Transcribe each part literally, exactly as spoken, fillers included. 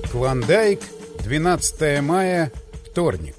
Клондайк, двенадцатое мая, вторник.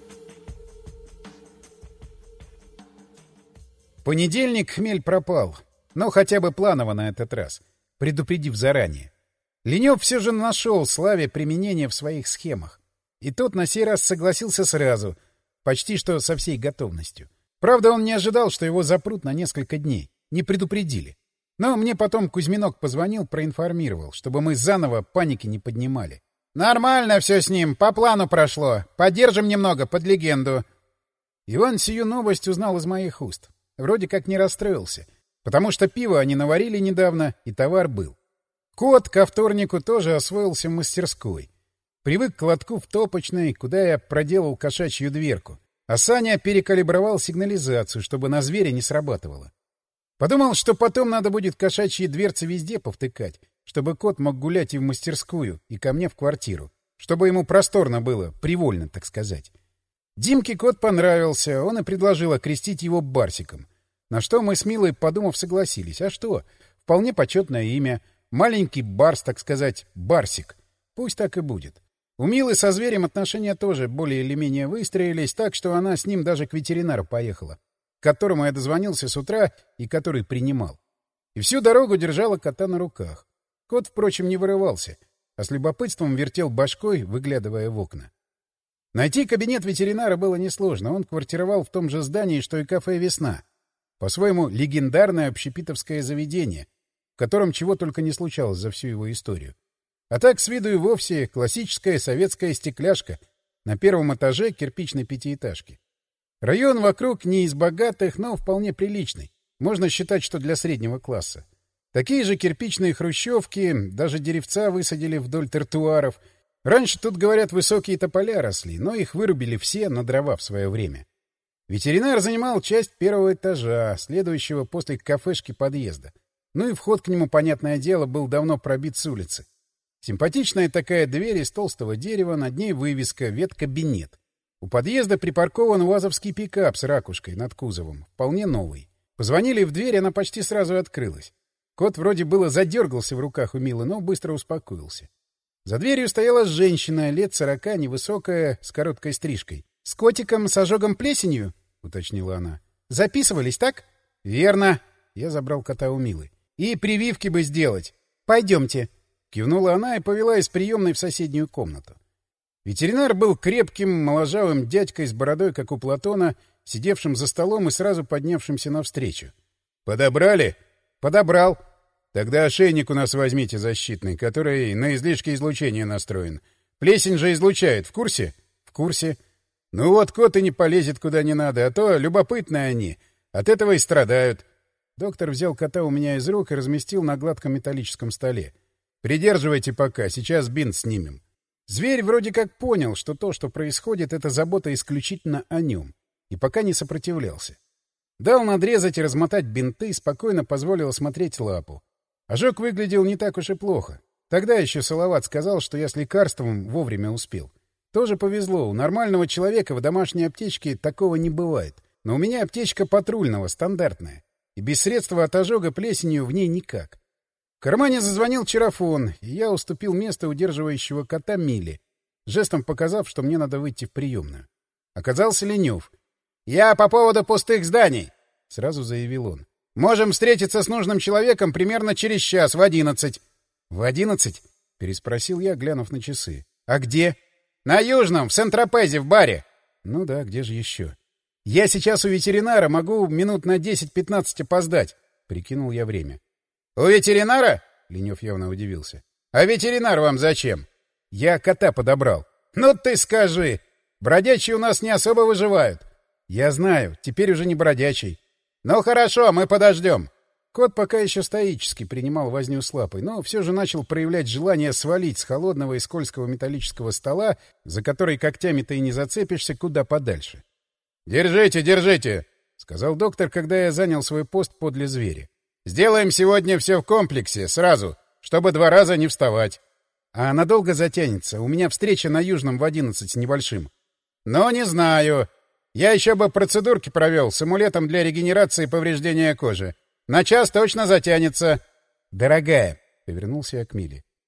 В понедельник хмель пропал, но хотя бы планово на этот раз, предупредив заранее. Ленёв все же нашел Славе применение в своих схемах. И тот на сей раз согласился сразу, почти что со всей готовностью. Правда, он не ожидал, что его запрут на несколько дней, не предупредили. Но мне потом Кузьминок позвонил, проинформировал, чтобы мы заново паники не поднимали. «Нормально все с ним, по плану прошло. Подержим немного, под легенду». Иван сию новость узнал из моих уст. Вроде как не расстроился, потому что пиво они наварили недавно, и товар был. Кот ко вторнику тоже освоился в мастерской. Привык к лотку в топочной, куда я проделал кошачью дверку. А Саня перекалибровал сигнализацию, чтобы на зверя не срабатывало. Подумал, что потом надо будет кошачьи дверцы везде повтыкать, чтобы кот мог гулять и в мастерскую, и ко мне в квартиру. Чтобы ему просторно было, привольно, так сказать. Димке кот понравился, он и предложил окрестить его Барсиком. На что мы с Милой, подумав, согласились. А что? Вполне почетное имя. Маленький Барс, так сказать, Барсик. Пусть так и будет. У Милы со зверем отношения тоже более или менее выстроились, так что она с ним даже к ветеринару поехала, к которому я дозвонился с утра и который принимал. И всю дорогу держала кота на руках. Кот, впрочем, не вырывался, а с любопытством вертел башкой, выглядывая в окна. Найти кабинет ветеринара было несложно. Он квартировал в том же здании, что и кафе «Весна». По-своему, легендарное общепитовское заведение, в котором чего только не случалось за всю его историю. А так, с виду и вовсе, классическая советская стекляшка на первом этаже кирпичной пятиэтажки. Район вокруг не из богатых, но вполне приличный. Можно считать, что для среднего класса. Такие же кирпичные хрущевки, даже деревца высадили вдоль тротуаров. Раньше тут, говорят, высокие тополя росли, но их вырубили все на дрова в свое время. Ветеринар занимал часть первого этажа, следующего после кафешки подъезда. Ну и вход к нему, понятное дело, был давно пробит с улицы. Симпатичная такая дверь из толстого дерева, над ней вывеска «Веткабинет». У подъезда припаркован уазовский пикап с ракушкой над кузовом, вполне новый. Позвонили в дверь, она почти сразу открылась. Кот вроде было задергался в руках у Милы, но быстро успокоился. За дверью стояла женщина, лет сорока, невысокая, с короткой стрижкой. — С котиком с ожогом плесенью? — уточнила она. — Записывались, так? — Верно. Я забрал кота у Милы. — И прививки бы сделать. — Пойдемте. Кивнула она и повела из приемной в соседнюю комнату. Ветеринар был крепким, моложавым дядькой с бородой, как у Платона, сидевшим за столом и сразу поднявшимся навстречу. — Подобрали? — Подобрал. — Тогда ошейник у нас возьмите защитный, который на излишки излучения настроен. Плесень же излучает, в курсе? — В курсе. — Ну вот кот и не полезет куда не надо, а то любопытные они. От этого и страдают. Доктор взял кота у меня из рук и разместил на гладком металлическом столе. — Придерживайте пока, сейчас бинт снимем. Зверь вроде как понял, что то, что происходит, — это забота исключительно о нем, и пока не сопротивлялся. Дал надрезать и размотать бинты и спокойно позволил осмотреть лапу. Ожог выглядел не так уж и плохо. Тогда еще Салават сказал, что я с лекарством вовремя успел. Тоже повезло, у нормального человека в домашней аптечке такого не бывает. Но у меня аптечка патрульного, стандартная, и без средства от ожога плесенью в ней никак. В кармане зазвонил чарафон, и я уступил место удерживающего кота Миле, жестом показав, что мне надо выйти в приемную. Оказался Ленёв. — Я по поводу пустых зданий, — сразу заявил он. — Можем встретиться с нужным человеком примерно через час, в одиннадцать. — В одиннадцать? — переспросил я, глянув на часы. — А где? — На Южном, в Сент-Тропезе, в баре. — Ну да, где же еще? — Я сейчас у ветеринара, могу минут на десять-пятнадцать опоздать, — прикинул я время. — У ветеринара? — Ленёв явно удивился. — А ветеринар вам зачем? — Я кота подобрал. — Ну ты скажи! Бродячие у нас не особо выживают. — Я знаю, теперь уже не бродячий. — Ну хорошо, мы подождем. Кот пока еще стоически принимал возню с лапой, но все же начал проявлять желание свалить с холодного и скользкого металлического стола, за который когтями-то и не зацепишься, куда подальше. — Держите, держите! — сказал доктор, когда я занял свой пост подле зверя. — Сделаем сегодня все в комплексе, сразу, чтобы два раза не вставать. — А надолго затянется? У меня встреча на Южном в одиннадцать с небольшим. — Ну, не знаю. Я еще бы процедурки провел с амулетом для регенерации повреждения кожи. На час точно затянется. — Дорогая, — повернулся я к Миле, —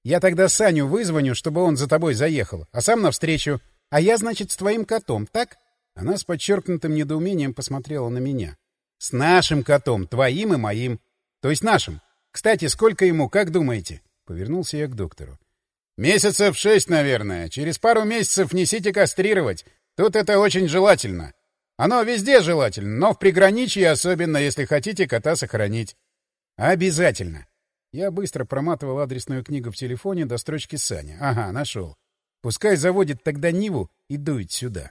Я тогда Саню вызвоню, чтобы он за тобой заехал, а сам навстречу. А я, значит, с твоим котом, так? Она с подчеркнутым недоумением посмотрела на меня. С нашим котом, твоим и моим. То есть нашим. Кстати, сколько ему, как думаете? Повернулся я к доктору. Месяцев шесть, наверное. Через пару месяцев несите кастрировать. Тут это очень желательно. Оно везде желательно, но в приграничье особенно, если хотите кота сохранить. Обязательно. Я быстро проматывал адресную книгу в телефоне до строчки Саня. Ага, нашел. Пускай заводит тогда Ниву и дует сюда.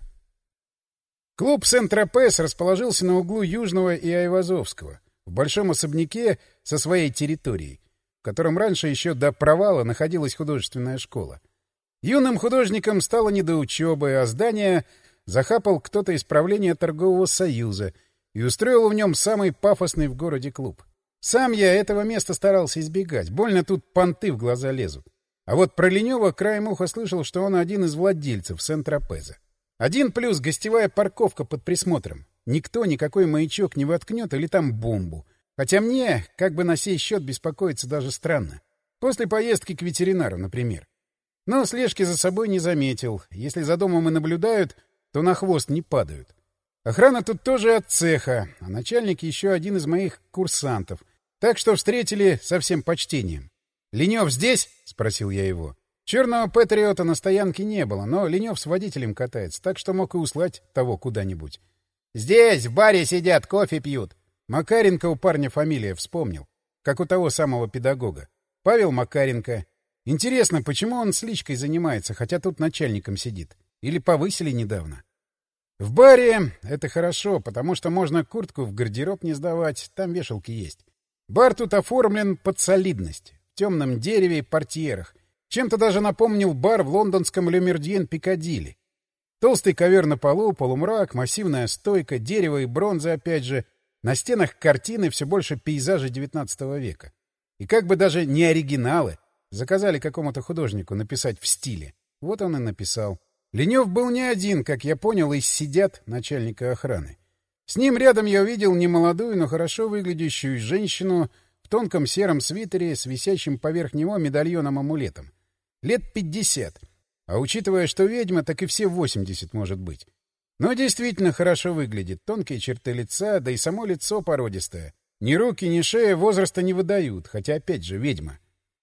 Клуб Сент-Тропез расположился на углу Южного и Айвазовского, в большом особняке со своей территорией, в котором раньше еще до провала находилась художественная школа. Юным художникам стало не до учебы, а здание захапал кто-то из правления торгового союза и устроил в нем самый пафосный в городе клуб. Сам я этого места старался избегать, больно тут понты в глаза лезут. А вот про Ленёва краем уха слышал, что он один из владельцев Сент-Тропеза. Один плюс — гостевая парковка под присмотром. Никто никакой маячок не воткнет или там бомбу. Хотя мне, как бы на сей счет, беспокоиться даже странно. После поездки к ветеринару, например. Но слежки за собой не заметил. Если за домом и наблюдают, то на хвост не падают. Охрана тут тоже от цеха, а начальник еще один из моих курсантов. Так что встретили со всем почтением. «Ленёв здесь?» — спросил я его. Черного Патриота на стоянке не было, но Ленёв с водителем катается, так что мог и услать того куда-нибудь. «Здесь, в баре сидят, кофе пьют». Макаренко у парня фамилия вспомнил, как у того самого педагога. Павел Макаренко. Интересно, почему он с личкой занимается, хотя тут начальником сидит? Или повысили недавно? В баре это хорошо, потому что можно куртку в гардероб не сдавать, там вешалки есть. Бар тут оформлен под солидность, в темном дереве и портьерах. Чем-то даже напомнил бар в лондонском Le Méridien Пикадилли. Толстый ковер на полу, полумрак, массивная стойка, дерево и бронза опять же. На стенах картины все больше пейзажей девятнадцатого века. И как бы даже не оригиналы. Заказали какому-то художнику написать в стиле. Вот он и написал. Ленёв был не один, как я понял, из сидят начальника охраны. С ним рядом я увидел немолодую, но хорошо выглядящую женщину в тонком сером свитере с висящим поверх него медальоном-амулетом. Лет пятьдесят. А учитывая, что ведьма, так и все восемьдесят может быть. Но действительно хорошо выглядит. Тонкие черты лица, да и само лицо породистое. Ни руки, ни шея возраста не выдают, хотя опять же ведьма.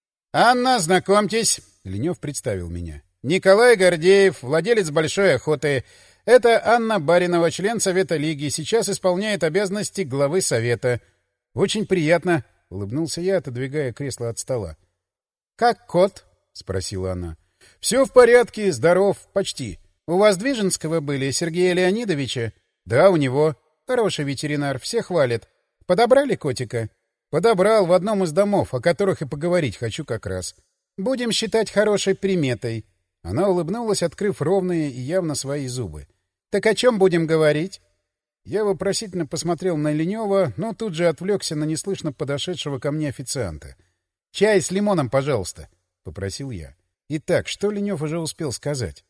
«Анна, знакомьтесь!» — Ленёв представил меня. «Николай Гордеев, владелец Большой охоты. Это Анна Баринова, член Совета Лиги, сейчас исполняет обязанности главы Совета». «Очень приятно», — улыбнулся я, отодвигая кресло от стола. «Как кот?» — спросила она. «Все в порядке, здоров, почти. У вас Движенского были, Сергея Леонидовича?» «Да, у него. Хороший ветеринар, все хвалят. Подобрали котика?» «Подобрал в одном из домов, о которых и поговорить хочу как раз. Будем считать хорошей приметой». Она улыбнулась, открыв ровные и явно свои зубы. «Так о чем будем говорить?» Я вопросительно посмотрел на Ленёва, но тут же отвлекся на неслышно подошедшего ко мне официанта. «Чай с лимоном, пожалуйста», — попросил я. Итак, что Ленёв уже успел сказать?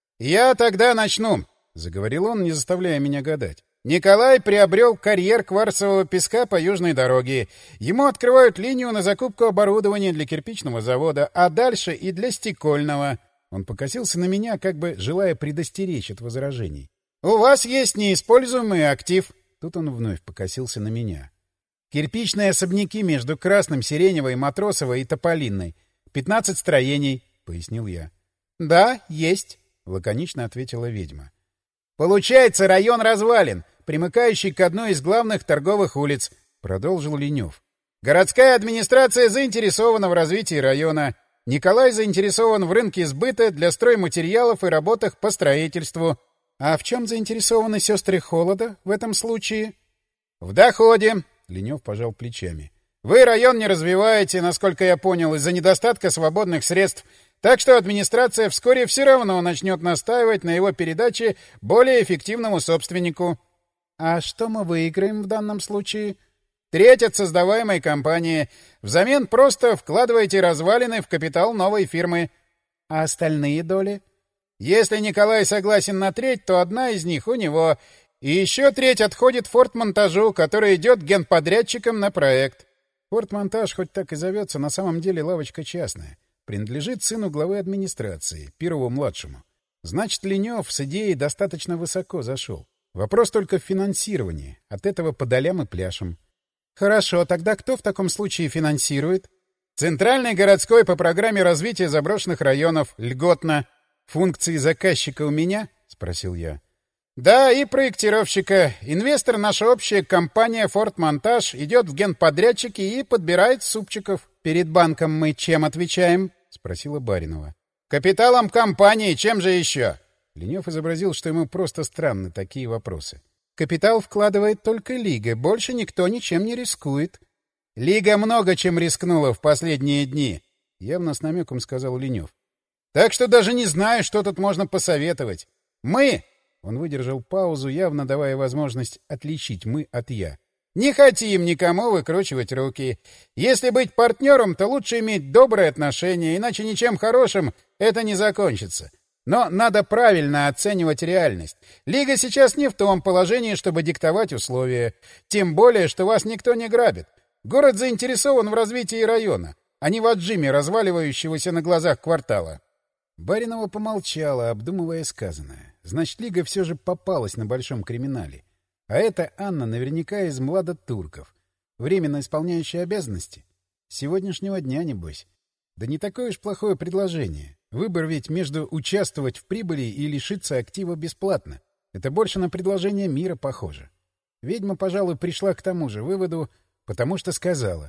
«Я тогда начну», — заговорил он, не заставляя меня гадать. «Николай приобрел карьер кварцевого песка по южной дороге. Ему открывают линию на закупку оборудования для кирпичного завода, а дальше и для стекольного». Он покосился на меня, как бы желая предостеречь от возражений. «У вас есть неиспользуемый актив». Тут он вновь покосился на меня. «Кирпичные особняки между Красным, Сиреневой, Матросовой и Тополинной. Пятнадцать строений», — пояснил я. «Да, есть», — лаконично ответила ведьма. «Получается, район развалин, примыкающий к одной из главных торговых улиц», — продолжил Ленёв. «Городская администрация заинтересована в развитии района. Николай заинтересован в рынке сбыта для стройматериалов и работах по строительству». «А в чем заинтересованы сестры Холода в этом случае?» «В доходе», — Ленёв пожал плечами. «Вы район не развиваете, насколько я понял, из-за недостатка свободных средств, так что администрация вскоре все равно начнет настаивать на его передаче более эффективному собственнику». «А что мы выиграем в данном случае?» «Треть от создаваемой компании. Взамен просто вкладываете развалины в капитал новой фирмы». «А остальные доли?» «Если Николай согласен на треть, то одна из них у него. И еще треть отходит фортмонтажу, который идет генподрядчикам на проект». Фортмонтаж, хоть так и зовется, на самом деле лавочка частная. принадлежит сыну главы администрации, Перову-младшему. Значит, Ленев с идеей достаточно высоко зашел. Вопрос только в финансировании. От этого по долям и пляшем. Хорошо, тогда кто в таком случае финансирует? Центральный городской по программе развития заброшенных районов, льготно. Функции заказчика у меня? — спросил я. Да, и проектировщика. Инвестор — наша общая компания «Форт-Монтаж», идет в генподрядчики и подбирает супчиков. Перед банком мы чем отвечаем? — спросила Баринова. Капиталом компании, чем же еще? Ленев изобразил, что ему просто странны такие вопросы. Капитал вкладывает только Лига, больше никто ничем не рискует. Лига много чем рискнула в последние дни, явно с намеком сказал Ленев. Так что даже не знаю, что тут можно посоветовать. Мы... Он выдержал паузу, явно давая возможность отличить «мы» от «я». «Не хотим никому выкручивать руки. Если быть партнером, то лучше иметь добрые отношения, иначе ничем хорошим это не закончится. Но надо правильно оценивать реальность. Лига сейчас не в том положении, чтобы диктовать условия. Тем более, что вас никто не грабит. Город заинтересован в развитии района, а не в отжиме разваливающегося на глазах квартала». Баринова помолчала, обдумывая сказанное. Значит, Лига все же попалась на большом криминале. А это Анна наверняка из младотурков. Временно исполняющая обязанности? С сегодняшнего дня, небось. Да не такое уж плохое предложение. Выбор ведь между участвовать в прибыли и лишиться актива бесплатно. Это больше на предложение мира похоже. Ведьма, пожалуй, пришла к тому же выводу, потому что сказала.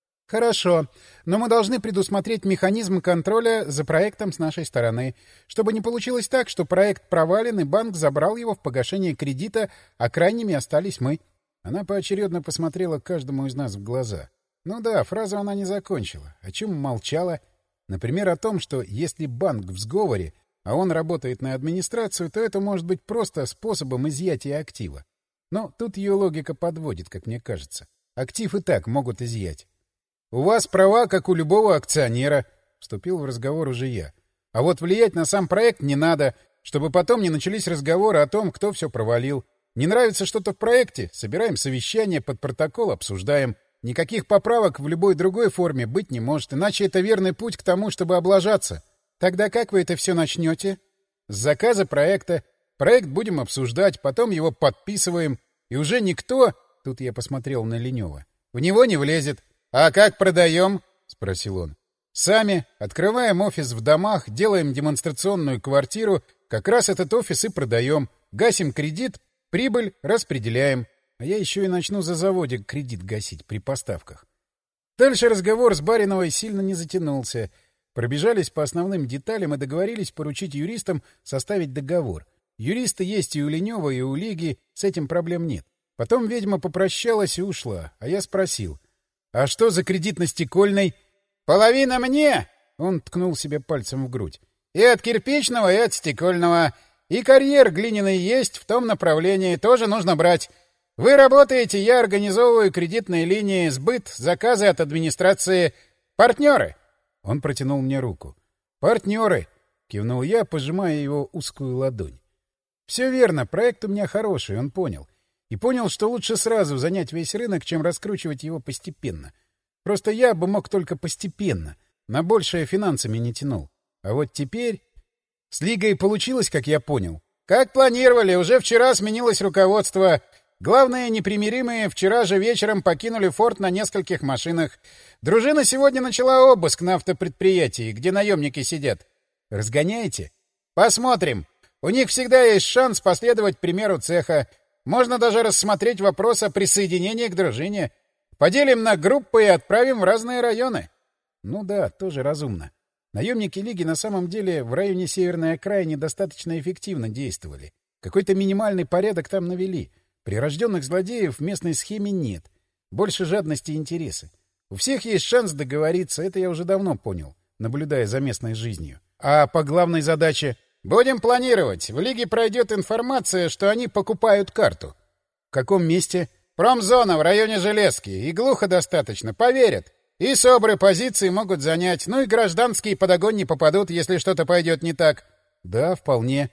Хорошо, но мы должны предусмотреть механизм контроля за проектом с нашей стороны, чтобы не получилось так, что проект провален, и банк забрал его в погашение кредита, а крайними остались мы. Она поочередно посмотрела каждому из нас в глаза. Ну да, фразу она не закончила. О чем молчала? Например, о том, что если банк в сговоре, а он работает на администрацию, то это может быть просто способом изъятия актива. Но тут ее логика подводит, как мне кажется. Актив и так могут изъять. «У вас права, как у любого акционера», — вступил в разговор уже я. «А вот влиять на сам проект не надо, чтобы потом не начались разговоры о том, кто все провалил. Не нравится что-то в проекте? Собираем совещание, под протокол обсуждаем. Никаких поправок в любой другой форме быть не может, иначе это верный путь к тому, чтобы облажаться. Тогда как вы это все начнете?» «С заказа проекта. Проект будем обсуждать, потом его подписываем, и уже никто...» — тут я посмотрел на Ленева. «В него не влезет. А как продаем?» — спросил он. «Сами. Открываем офис в домах, делаем демонстрационную квартиру, как раз этот офис и продаем. Гасим кредит, прибыль распределяем. А я еще и начну за заводик кредит гасить при поставках». Дальше разговор с Бариновой сильно не затянулся. Пробежались по основным деталям и договорились поручить юристам составить договор. Юристы есть и у Ленева, и у Лиги, с этим проблем нет. Потом ведьма попрощалась и ушла, а я спросил. «А что за кредит на Стекольной?» «Половина мне!» — он ткнул себе пальцем в грудь. «И от кирпичного, и от стекольного. И карьер глиняный есть в том направлении, тоже нужно брать. Вы работаете, я организовываю кредитные линии, сбыт, заказы от администрации. Партнеры!» Он протянул мне руку. «Партнеры!» — кивнул я, пожимая его узкую ладонь. «Все верно, проект у меня хороший, он понял. И понял, что лучше сразу занять весь рынок, чем раскручивать его постепенно. Просто я бы мог только постепенно, на большее финансами не тянул. А вот теперь... С Лигой получилось, как я понял. Как планировали, уже вчера сменилось руководство. Главные непримиримые вчера же вечером покинули форт на нескольких машинах. Дружина сегодня начала обыск на автопредприятии, где наемники сидят. Разгоняете? Посмотрим. У них всегда есть шанс последовать примеру цеха. Можно даже рассмотреть вопрос о присоединении к дружине. Поделим на группы и отправим в разные районы. Ну да, тоже разумно. Наемники Лиги на самом деле в районе Северной окраины достаточно эффективно действовали. Какой-то минимальный порядок там навели. Прирожденных злодеев в местной схеме нет. Больше жадности и интереса. У всех есть шанс договориться, это я уже давно понял, наблюдая за местной жизнью. А по главной задаче... «Будем планировать. В Лиге пройдет информация, что они покупают карту». «В каком месте?» «Промзона в районе Железки. И глухо достаточно. Поверят. И СОБРы позиции могут занять. Ну и гражданские под огонь не попадут, если что-то пойдет не так». «Да, вполне».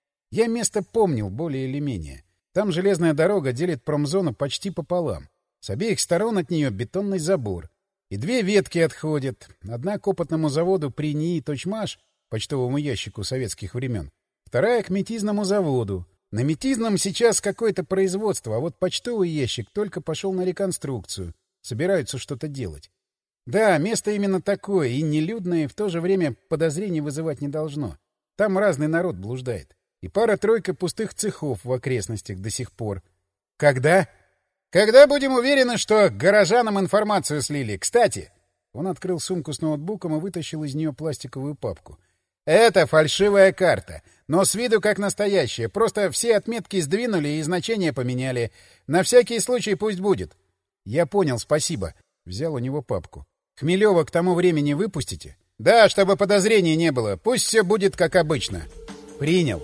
Я место помнил более или менее. Там железная дорога делит промзону почти пополам. С обеих сторон от нее бетонный забор. И две ветки отходят. Одна к опытному заводу при НИИ «Точмаш», почтовому ящику советских времен. Вторая к метизному заводу. На метизном сейчас какое-то производство, а вот почтовый ящик только пошел на реконструкцию. Собираются что-то делать. Да, место именно такое, и нелюдное, и в то же время подозрений вызывать не должно. Там разный народ блуждает. И пара-тройка пустых цехов в окрестностях до сих пор. Когда? Когда будем уверены, что горожанам информацию слили. Кстати, он открыл сумку с ноутбуком и вытащил из нее пластиковую папку. Это фальшивая карта, но с виду как настоящая. Просто все отметки сдвинули и значения поменяли. На всякий случай пусть будет. Я понял, спасибо. Взял у него папку. Хмелева к тому времени выпустите? Да, чтобы подозрений не было. Пусть все будет как обычно. Принял.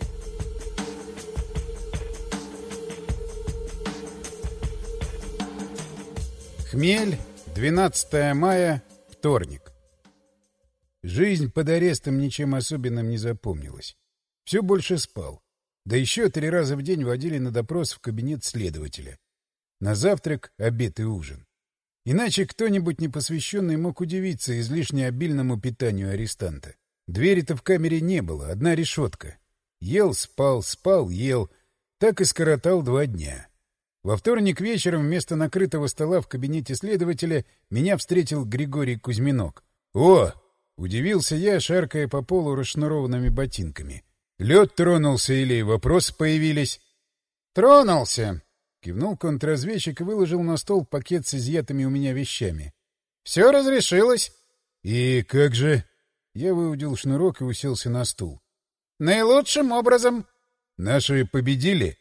Хмель, двенадцатое мая, вторник. Жизнь под арестом ничем особенным не запомнилась. Все больше спал. Да еще три раза в день водили на допрос в кабинет следователя. На завтрак, обед и ужин. Иначе кто-нибудь непосвященный мог удивиться излишне обильному питанию арестанта. Двери-то в камере не было, одна решетка. Ел, спал, спал, ел. Так и скоротал два дня. Во вторник вечером вместо накрытого стола в кабинете следователя меня встретил Григорий Кузьминок. «О!» — удивился я, шаркая по полу расшнурованными ботинками. «Лед тронулся или вопросы появились?» «Тронулся!» — кивнул контрразведчик и выложил на стол пакет с изъятыми у меня вещами. «Все разрешилось». «И как же?» Я выудил шнурок и уселся на стул. «Наилучшим образом». «Наши победили?»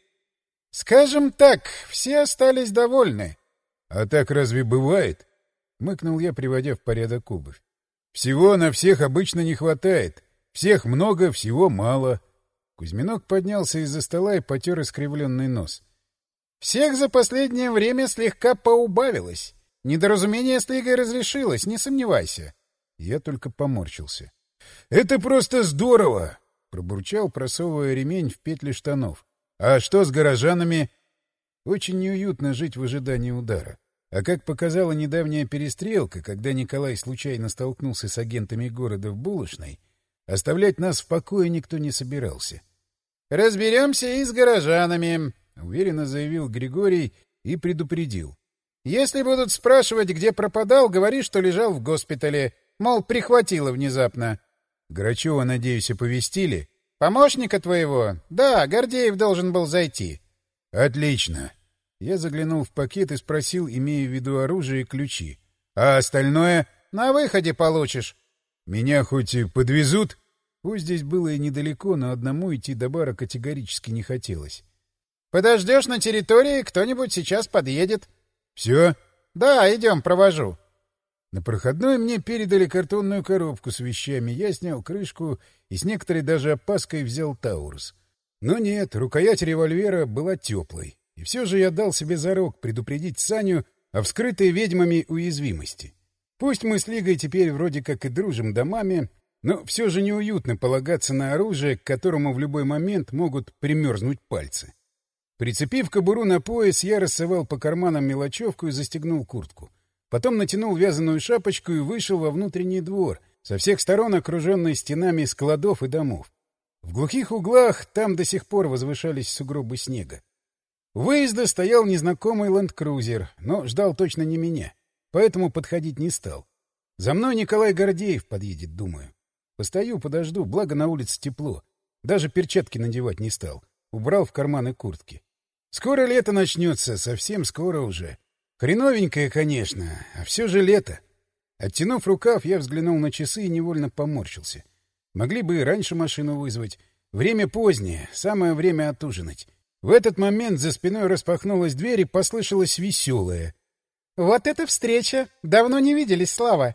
«Скажем так, все остались довольны». «А так разве бывает?» — мыкнул я, приводя в порядок обувь. «Всего на всех обычно не хватает. Всех много, всего мало». Кузьминок поднялся из-за стола и потер искривленный нос. «Всех за последнее время слегка поубавилось. Недоразумение с Лигой разрешилось, не сомневайся». Я только поморщился. «Это просто здорово!» — пробурчал, просовывая ремень в петли штанов. «А что с горожанами?» Очень неуютно жить в ожидании удара. А как показала недавняя перестрелка, когда Николай случайно столкнулся с агентами города в булочной, оставлять нас в покое никто не собирался. «Разберемся и с горожанами», — уверенно заявил Григорий и предупредил. «Если будут спрашивать, где пропадал, говори, что лежал в госпитале, мол, прихватило внезапно». «Грачева, надеюсь, оповестили?» «Помощника твоего? Да, Гордеев должен был зайти». «Отлично». Я заглянул в пакет и спросил, имея в виду оружие и ключи. «А остальное?» «На выходе получишь». «Меня хоть и подвезут?» Пусть здесь было и недалеко, но одному идти до бара категорически не хотелось. «Подождешь на территории, кто-нибудь сейчас подъедет». «Все?» «Да, идем, провожу». На проходной мне передали картонную коробку с вещами, я снял крышку и с некоторой даже опаской взял Таурус. Но нет, рукоять револьвера была теплой. И все же я дал себе зарок предупредить Саню о вскрытой ведьмами уязвимости. Пусть мы с Лигой теперь вроде как и дружим домами, но все же неуютно полагаться на оружие, к которому в любой момент могут примерзнуть пальцы. Прицепив кобуру на пояс, я рассовал по карманам мелочевку и застегнул куртку. Потом натянул вязаную шапочку и вышел во внутренний двор, со всех сторон окруженный стенами складов и домов. В глухих углах там до сих пор возвышались сугробы снега. У выезда стоял незнакомый ленд-крузер, но ждал точно не меня, поэтому подходить не стал. За мной Николай Гордеев подъедет, думаю. Постою, подожду, благо на улице тепло. Даже перчатки надевать не стал. Убрал в карманы куртки. Скоро лето начнется, совсем скоро уже. Хреновенькое, конечно, а все же лето. Оттянув рукав, я взглянул на часы и невольно поморщился. Могли бы и раньше машину вызвать. Время позднее, самое время отужинать. В этот момент за спиной распахнулась дверь и послышалось веселое. — Вот это встреча! Давно не виделись, Слава!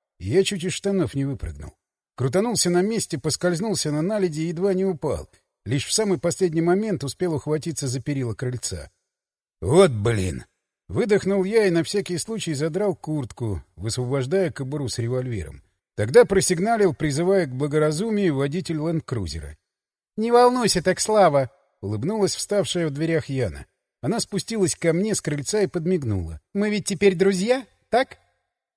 Я чуть из штанов не выпрыгнул. Крутанулся на месте, поскользнулся на наледи и едва не упал. Лишь в самый последний момент успел ухватиться за перила крыльца. — Вот блин! Выдохнул я и на всякий случай задрал куртку, высвобождая кобуру с револьвером. Тогда просигналил, призывая к благоразумию водитель ленд-крузера. — Не волнуйся так, Слава! — улыбнулась вставшая в дверях Яна. Она спустилась ко мне с крыльца и подмигнула. — Мы ведь теперь друзья, так?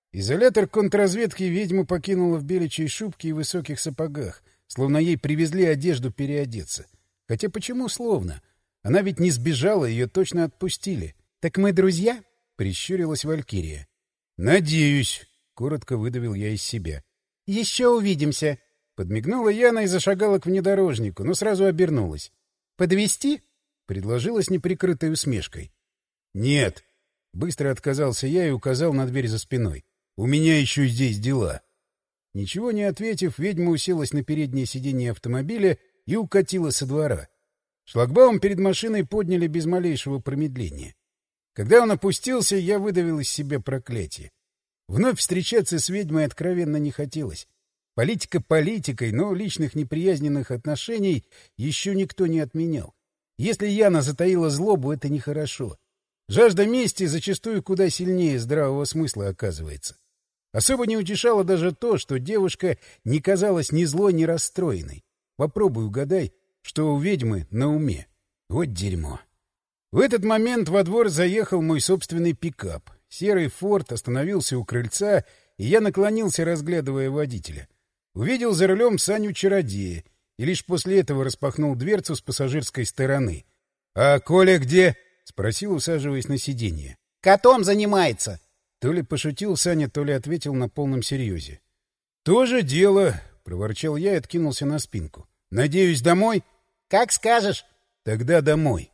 Изолятор контрразведки ведьму покинула в беличьей шубке и высоких сапогах, словно ей привезли одежду переодеться. Хотя почему словно? Она ведь не сбежала, ее точно отпустили. — Так мы друзья? — прищурилась Валькирия. — Надеюсь, — коротко выдавил я из себя. — Еще увидимся. Подмигнула Яна и зашагала к внедорожнику, но сразу обернулась. — Подвезти? — предложила с неприкрытой усмешкой. — Нет. Быстро отказался я и указал на дверь за спиной. — У меня еще здесь дела. Ничего не ответив, ведьма уселась на переднее сиденье автомобиля и укатила со двора. Шлагбаум перед машиной подняли без малейшего промедления. Когда он опустился, я выдавил из себя проклятие. Вновь встречаться с ведьмой откровенно не хотелось. Политика политикой, но личных неприязненных отношений еще никто не отменял. Если Яна затаила злобу, это нехорошо. Жажда мести зачастую куда сильнее здравого смысла оказывается. Особо не утешало даже то, что девушка не казалась ни злой, ни расстроенной. Попробуй угадай, что у ведьмы на уме. Вот дерьмо. В этот момент во двор заехал мой собственный пикап. Серый «Форд» остановился у крыльца, и я наклонился, разглядывая водителя. Увидел за рулем Саню-чародея, и лишь после этого распахнул дверцу с пассажирской стороны. — А Коля где? — спросил, усаживаясь на сиденье. — Котом занимается. То ли пошутил Саня, то ли ответил на полном серьезе. — То же дело, — проворчал я и откинулся на спинку. — Надеюсь, домой? — Как скажешь. — Тогда домой.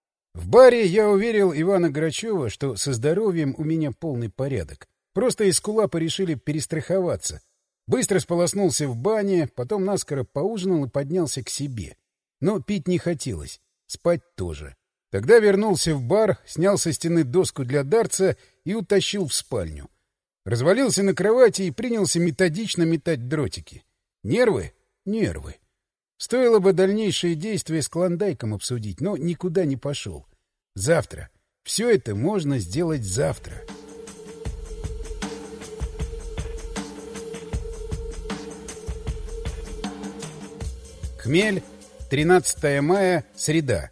В баре я уверил Ивана Грачева, что со здоровьем у меня полный порядок. Просто эскулапы решили перестраховаться. Быстро сполоснулся в бане, потом наскоро поужинал и поднялся к себе. Но пить не хотелось, спать тоже. Тогда вернулся в бар, снял со стены доску для дартса и утащил в спальню. Развалился на кровати и принялся методично метать дротики. Нервы? Нервы. Стоило бы дальнейшие действия с Клондайком обсудить, но никуда не пошел. Завтра. Все это можно сделать завтра. Хмель, тринадцатое мая, среда.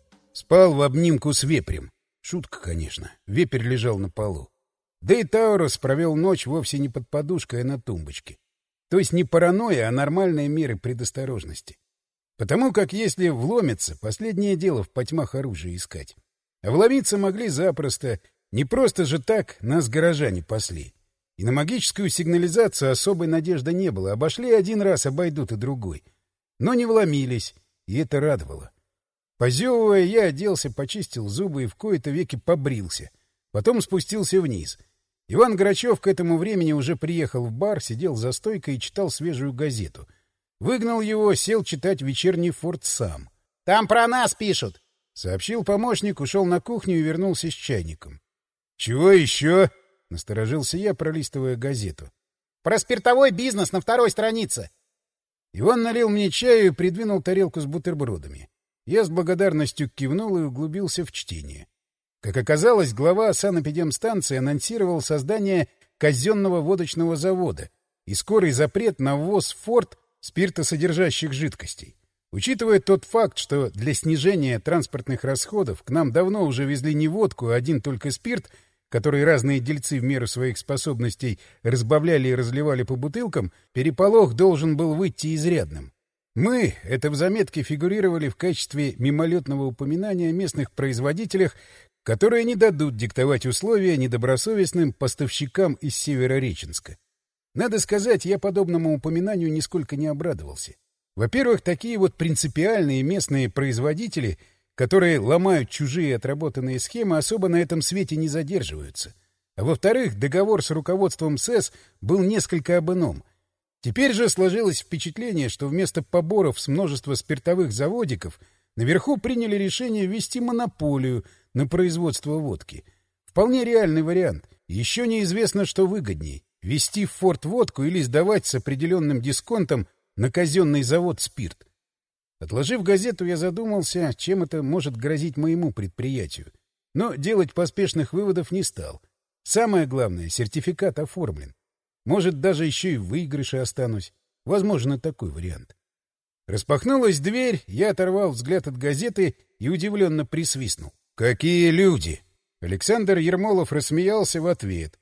Спал в обнимку с вепрем. Шутка, конечно. Вепрь лежал на полу. Да и Таурус провел ночь вовсе не под подушкой, а на тумбочке. То есть не паранойя, а нормальные меры предосторожности. Потому как если вломиться, последнее дело в потьмах оружия искать. А вломиться могли запросто. Не просто же так нас горожане пасли. И на магическую сигнализацию особой надежды не было. Обошли один раз, обойдут и другой. Но не вломились, и это радовало. Позевывая, я оделся, почистил зубы и в кои-то веки побрился. Потом спустился вниз. Иван Грачев к этому времени уже приехал в бар, сидел за стойкой и читал свежую газету. Выгнал его, сел читать вечерний «Форд» сам. — Там про нас пишут! — сообщил помощник, ушел на кухню и вернулся с чайником. — Чего еще? — насторожился я, пролистывая газету. — Про спиртовой бизнес на второй странице. Иван налил мне чаю и придвинул тарелку с бутербродами. Я с благодарностью кивнул и углубился в чтение. Как оказалось, глава санэпидемстанции анонсировал создание казенного водочного завода и скорый запрет на ввоз в «Форд» спиртосодержащих жидкостей. Учитывая тот факт, что для снижения транспортных расходов к нам давно уже везли не водку, а один только спирт, который разные дельцы в меру своих способностей разбавляли и разливали по бутылкам, переполох должен был выйти изрядным. Мы, это в заметке фигурировали в качестве мимолетного упоминания о местных производителях, которые не дадут диктовать условия недобросовестным поставщикам из Северореченска. Надо сказать, я подобному упоминанию нисколько не обрадовался. Во-первых, такие вот принципиальные местные производители, которые ломают чужие отработанные схемы, особо на этом свете не задерживаются. А во-вторых, договор с руководством СЭС был несколько об ином. Теперь же сложилось впечатление, что вместо поборов с множества спиртовых заводиков наверху приняли решение ввести монополию на производство водки. Вполне реальный вариант. Еще неизвестно, что выгоднее — ввести в «Форд» водку или сдавать с определенным дисконтом на казенный завод спирт. Отложив газету, я задумался, чем это может грозить моему предприятию. Но делать поспешных выводов не стал. Самое главное — сертификат оформлен. Может, даже еще и в выигрыше останусь. Возможно, такой вариант. Распахнулась дверь, я оторвал взгляд от газеты и удивленно присвистнул. «Какие люди!» Александр Ермолов рассмеялся в ответ.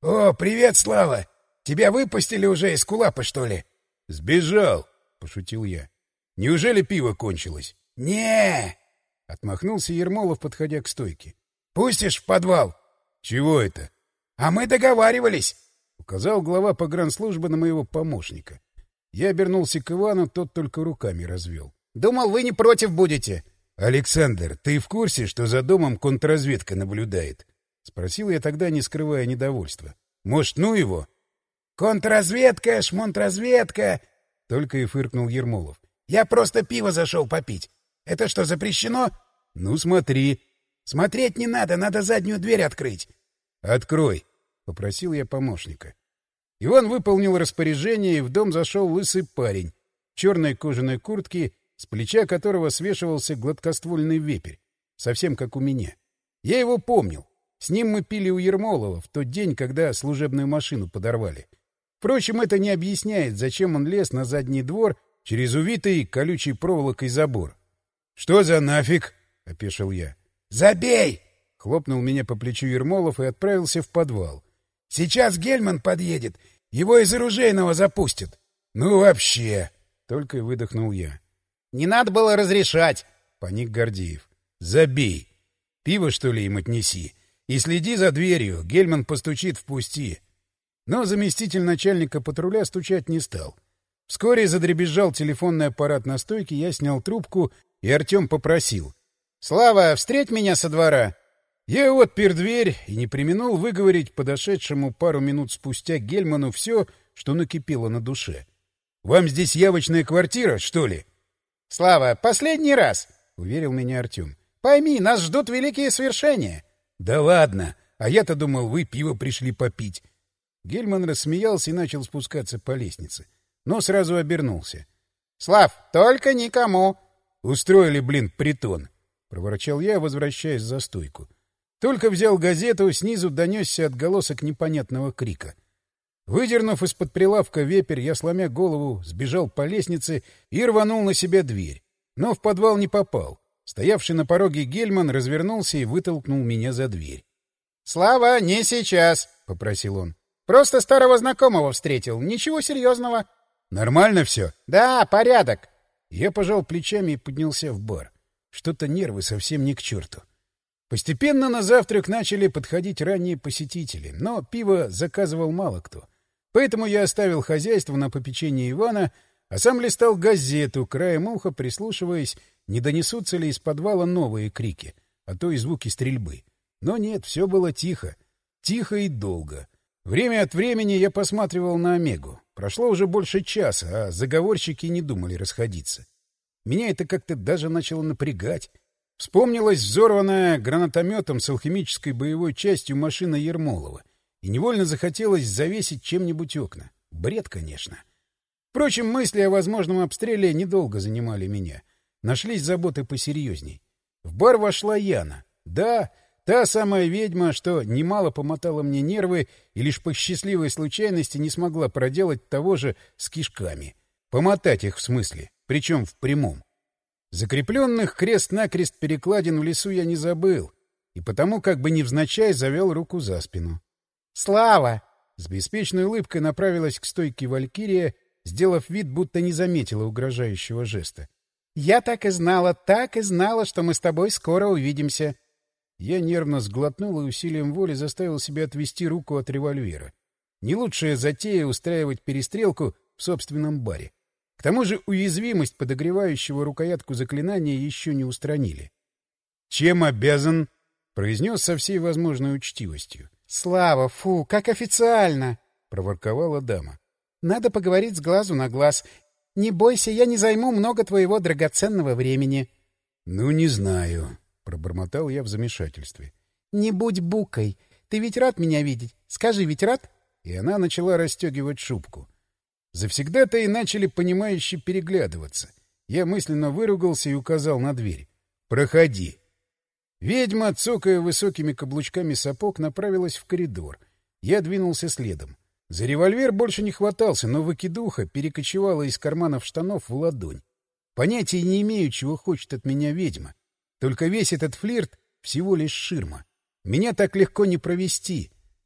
«О, привет, Слава! Тебя выпустили уже из Кулапа, что ли?» «Сбежал», — пошутил я. «Неужели пиво кончилось?» «Не-е-е!» — отмахнулся Ермолов, подходя к стойке. «Пустишь в подвал?» «Чего это?» «А мы договаривались!» — указал глава погранслужбы на моего помощника. Я обернулся к Ивану, тот только руками развел. «Думал, вы не против будете». «Александр, ты в курсе, что за домом контрразведка наблюдает?» — спросил я тогда, не скрывая недовольства. «Может, ну его?» «Контрразведка, шмонтразведка!» — только и фыркнул Ермолов. «Я просто пиво зашел попить. Это что, запрещено?» «Ну, смотри». «Смотреть не надо, надо заднюю дверь открыть». «Открой», — попросил я помощника. Иван выполнил распоряжение, и в дом зашел лысый парень в черной кожаной куртке, с плеча которого свешивался гладкоствольный вепрь, совсем как у меня. Я его помнил. С ним мы пили у Ермолова в тот день, когда служебную машину подорвали. Впрочем, это не объясняет, зачем он лез на задний двор через увитый колючей проволокой забор. — Что за нафиг? — опешил я. — Забей! — хлопнул меня по плечу Ермолов и отправился в подвал. — Сейчас Гельман подъедет. Его из оружейного запустят. — Ну вообще! — только и выдохнул я. — Не надо было разрешать! — паник Гордеев. — Забей! Пиво, что ли, им отнеси. И следи за дверью. Гельман постучит, впусти. Но заместитель начальника патруля стучать не стал. Вскоре задребезжал телефонный аппарат на стойке, я снял трубку, и Артем попросил. — Слава, встреть меня со двора. Я отпер дверь и не преминул выговорить подошедшему пару минут спустя Гельману все, что накипело на душе. — Вам здесь явочная квартира, что ли? — Слава, последний раз, — уверил меня Артем. — Пойми, нас ждут великие свершения. — Да ладно, а я-то думал, вы пиво пришли попить. Гельман рассмеялся и начал спускаться по лестнице, но сразу обернулся. — Слав, только никому! — Устроили, блин, притон! — проворчал я, возвращаясь за стойку. Только взял газету, снизу донесся отголосок непонятного крика. Выдернув из-под прилавка вепрь, я, сломя голову, сбежал по лестнице и рванул на себя дверь. Но в подвал не попал. Стоявший на пороге Гельман развернулся и вытолкнул меня за дверь. — Слава, не сейчас! — попросил он. — Просто старого знакомого встретил. Ничего серьезного. — Нормально все? — Да, порядок. Я пожал плечами и поднялся в бар. Что-то нервы совсем не к черту. Постепенно на завтрак начали подходить ранние посетители, но пиво заказывал мало кто. Поэтому я оставил хозяйство на попечение Ивана, а сам листал газету, краем уха прислушиваясь, не донесутся ли из подвала новые крики, а то и звуки стрельбы. Но нет, все было тихо. Тихо и долго. Время от времени я посматривал на Омегу. Прошло уже больше часа, а заговорщики не думали расходиться. Меня это как-то даже начало напрягать. Вспомнилась взорванная гранатометом с алхимической боевой частью машина Ермолова, и невольно захотелось завесить чем-нибудь окна. Бред, конечно. Впрочем, мысли о возможном обстреле недолго занимали меня. Нашлись заботы посерьезней. В бар вошла Яна. Да, та самая ведьма, что немало помотала мне нервы и лишь по счастливой случайности не смогла проделать того же с кишками. Помотать их в смысле, причем в прямом. Закрепленных крест-накрест перекладин в лесу я не забыл, и потому как бы невзначай завел руку за спину. «Слава!» — с беспечной улыбкой направилась к стойке Валькирия, сделав вид, будто не заметила угрожающего жеста. «Я так и знала, так и знала, что мы с тобой скоро увидимся». Я нервно сглотнул и усилием воли заставил себя отвести руку от револьвера. Не лучшая затея устраивать перестрелку в собственном баре. К тому же уязвимость подогревающего рукоятку заклинания еще не устранили. «Чем обязан?» — произнес со всей возможной учтивостью. «Слава, фу, как официально!» — проворковала дама. «Надо поговорить с глазу на глаз. Не бойся, я не займу много твоего драгоценного времени». «Ну, не знаю», — пробормотал я в замешательстве. «Не будь букой. Ты ведь рад меня видеть? Скажи, ведь рад?» И она начала расстегивать шубку. Завсегда-то и начали понимающе переглядываться. Я мысленно выругался и указал на дверь. «Проходи». Ведьма, цокая высокими каблучками сапог, направилась в коридор. Я двинулся следом. За револьвер больше не хватался, но выкидуха перекочевала из карманов штанов в ладонь. Понятия не имею, чего хочет от меня ведьма. Только весь этот флирт — всего лишь ширма. Меня так легко не провести.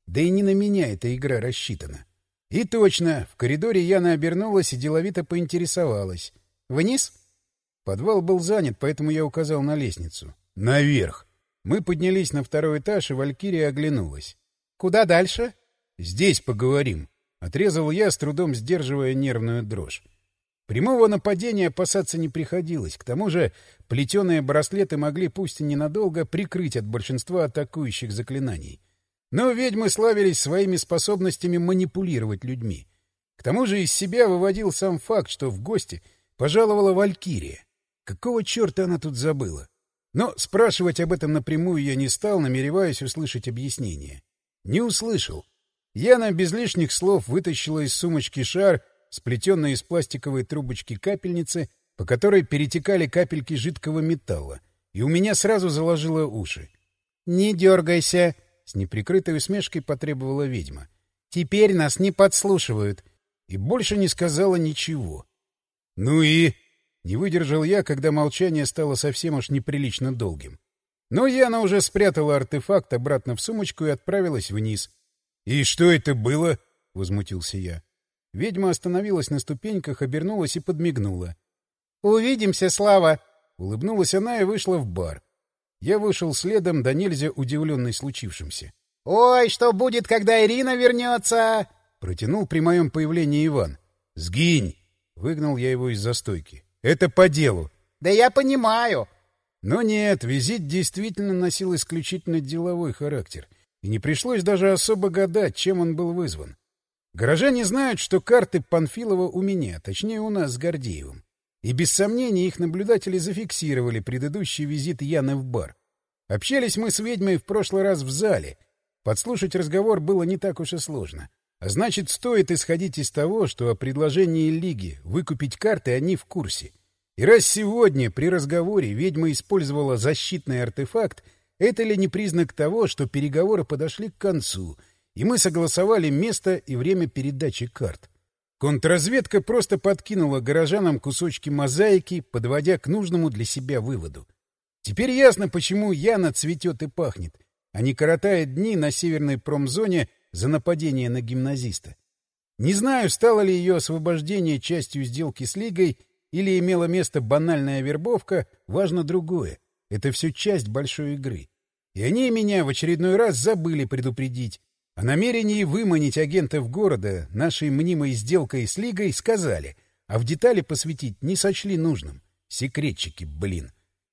Да и не на меня эта игра рассчитана. И точно, в коридоре Яна обернулась и деловито поинтересовалась. «Вниз?» Подвал был занят, поэтому я указал на лестницу. «Наверх!» Мы поднялись на второй этаж, и Валькирия оглянулась. «Куда дальше?» «Здесь поговорим», — отрезал я, с трудом сдерживая нервную дрожь. Прямого нападения опасаться не приходилось. К тому же плетеные браслеты могли, пусть и ненадолго, прикрыть от большинства атакующих заклинаний. Но ведьмы славились своими способностями манипулировать людьми. К тому же из себя выводил сам факт, что в гости пожаловала Валькирия. Какого черта она тут забыла? Но спрашивать об этом напрямую я не стал, намереваясь услышать объяснение. Не услышал. Яна без лишних слов вытащила из сумочки шар, сплетенный из пластиковой трубочки капельницы, по которой перетекали капельки жидкого металла, и у меня сразу заложило уши. «Не дергайся!» — с неприкрытой усмешкой потребовала ведьма. «Теперь нас не подслушивают!» И больше не сказала ничего. «Ну и...» — не выдержал я, когда молчание стало совсем уж неприлично долгим. Но Яна уже спрятала артефакт обратно в сумочку и отправилась вниз. «И что это было?» — возмутился я. Ведьма остановилась на ступеньках, обернулась и подмигнула. «Увидимся, Слава!» — улыбнулась она и вышла в бар. Я вышел следом, да нельзя удивленный случившимся. «Ой, что будет, когда Ирина вернется?» — протянул при моем появлении Иван. «Сгинь!» — выгнал я его из застойки. «Это по делу!» «Да я понимаю!» Но нет, визит действительно носил исключительно деловой характер, и не пришлось даже особо гадать, чем он был вызван. Горожане знают, что карты Панфилова у меня, точнее, у нас с Гордеевым. И без сомнения их наблюдатели зафиксировали предыдущий визит Яны в бар. Общались мы с ведьмой в прошлый раз в зале. Подслушать разговор было не так уж и сложно. А значит, стоит исходить из того, что о предложении Лиги выкупить карты они в курсе. И раз сегодня при разговоре ведьма использовала защитный артефакт, это ли не признак того, что переговоры подошли к концу, и мы согласовали место и время передачи карт? Контрразведка просто подкинула горожанам кусочки мозаики, подводя к нужному для себя выводу. Теперь ясно, почему Яна цветет и пахнет, а не коротает дни на северной промзоне за нападение на гимназиста. Не знаю, стало ли ее освобождение частью сделки с Лигой или имела место банальная вербовка, важно другое. Это все часть большой игры. И они меня в очередной раз забыли предупредить. О намерении выманить агентов города нашей мнимой сделкой с Лигой сказали, а в детали посвятить не сочли нужным. Секретчики, блин.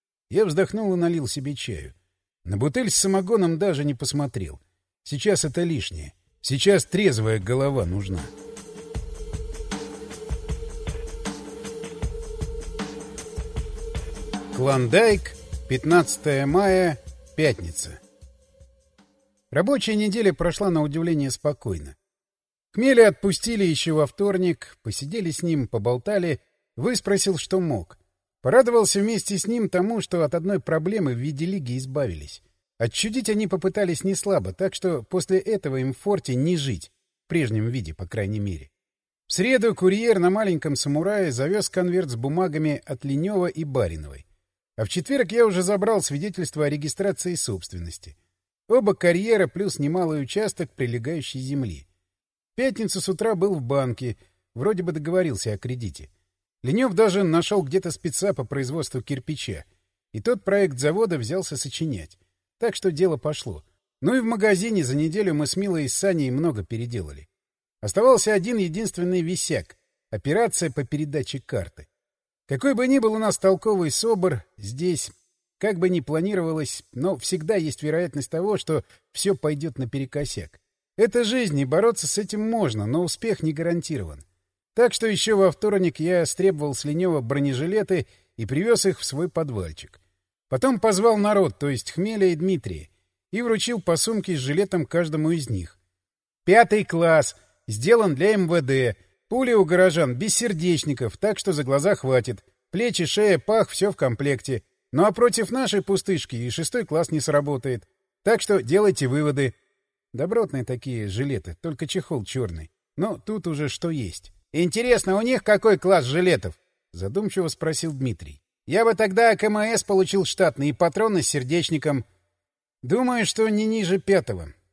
Я вздохнул и налил себе чаю. На бутыль с самогоном даже не посмотрел. Сейчас это лишнее. Сейчас трезвая голова нужна. Клондайк, пятнадцатое мая, пятница. Рабочая неделя прошла на удивление спокойно. Хмеля отпустили еще во вторник, посидели с ним, поболтали, выспросил, что мог. Порадовался вместе с ним тому, что от одной проблемы в виде Лиги избавились. Отчудить они попытались неслабо, так что после этого им в форте не жить, в прежнем виде, по крайней мере. В среду курьер на маленьком самурае завез конверт с бумагами от Ленева и Бариновой. А в четверг я уже забрал свидетельство о регистрации собственности. Оба карьера плюс немалый участок прилегающей земли. В пятницу с утра был в банке, вроде бы договорился о кредите. Ленев даже нашел где-то спеца по производству кирпича, и тот проект завода взялся сочинять. Так что дело пошло. Ну и в магазине за неделю мы с Милой и Саней много переделали. Оставался один единственный висяк — операция по передаче карты. Какой бы ни был у нас толковый СОБР, здесь, как бы ни планировалось, но всегда есть вероятность того, что все пойдет наперекосяк. Это жизнь, и бороться с этим можно, но успех не гарантирован. Так что еще во вторник я стребовал с Ленева бронежилеты и привез их в свой подвальчик. Потом позвал народ, то есть Хмеля и Дмитрия, и вручил по сумке с жилетом каждому из них. Пятый класс, сделан для эм вэ дэ. Пули у горожан без сердечников, так что за глаза хватит. Плечи, шея, пах — все в комплекте. Ну а против нашей пустышки и шестой класс не сработает. Так что делайте выводы. Добротные такие жилеты, только чехол черный. Но тут уже что есть. «Интересно, у них какой класс жилетов?» — задумчиво спросил Дмитрий. «Я бы тогда КМС получил штатный и патроны с сердечником». «Думаю, что не ниже пятого.